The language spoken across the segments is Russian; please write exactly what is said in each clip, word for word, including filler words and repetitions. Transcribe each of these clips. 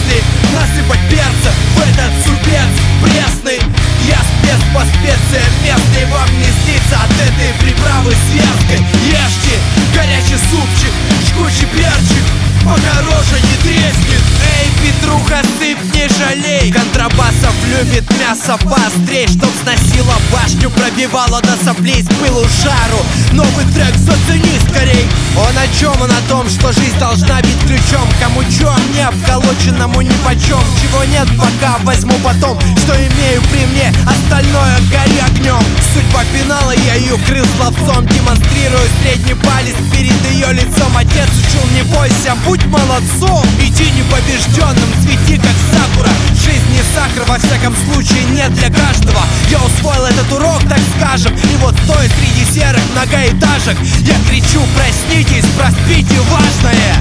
мысли насыпать перца в этот супец пресный. Я спец по специям местный, вам не снится от этой приправы сверской. Ешьте горячий супчик, жгучий перчик, пока рожа не треснет. Эй, Петруха, сыпь, не жалей. Контрабасов любит мясо поострей, чтоб сносила башню, пробивала до соплей с пылу жару. Новый трек зацени скорей. Он о чем? Он о том, что жизнь должна бить ключом. Кому чё, а мне обколоченному нипочем. Чего нет, пока возьму потом. Что имею при мне, остальное гори огнем. Судьба пенала, я ее крыл словцом. Демонстрирую средний палец перед ее лицом. Отец учил, не бойся, будь молодцом. Иди непобежденным, цвети как сакура. Жизнь не сахар, во всяком случае не для каждого. Я усвоил этот урок, так скажем. И вот стоя среди серых многоэтажек, я кричу: проснитесь, проспите важное.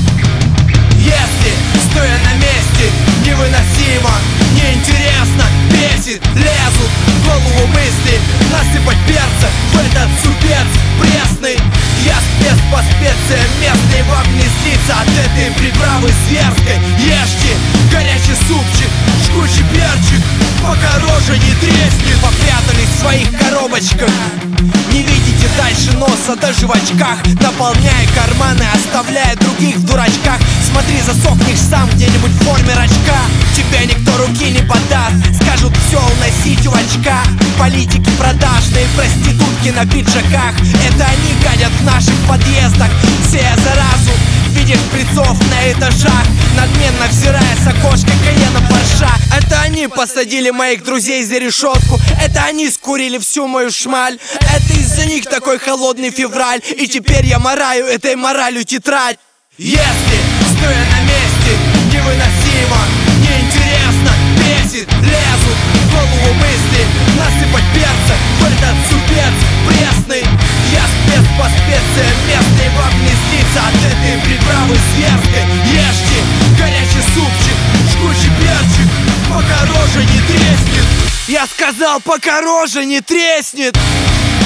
Если, стоя на месте, невыносимо, неинтересно, бесит, лезут в голову мысли насыпать перца в этот супец пресный. Я спец по специям местный, вам не снится от этой приправы зверской. Ешьте горячий супчик, жгучий перчик, пока рожа не треснет. Попрятались в своих коробочках, не видите дальше носа, даже в очках. Наполняя карманы, оставляя других в дурачках. Смотри, засохнешь сам где-нибудь в форме рачка. Тебя никто руки не подаст, скажут: все, уносить у очка. Политики продажные, проститутки на пиджаках. Это они гадят в наших подъездах, сея заразу в виде шприцов на этажах, надменно взирая с окошка Каена Порша. Это они посадили моих друзей за решетку. Это они скурили всю мою шмаль. Это из-за них такой холодный февраль. И теперь я мораю этой моралью тетрадь. Если, стоя на месте, невыносимо, неинтересно, бесит, лезут в голову мысли насыпать перца в этот супец пресный. Я спец по специям местный, вам не снится от этой приправы зверской. Ешьте горячий супчик, жгучий перчик, пока рожа не треснет. Я сказал, пока рожа не треснет.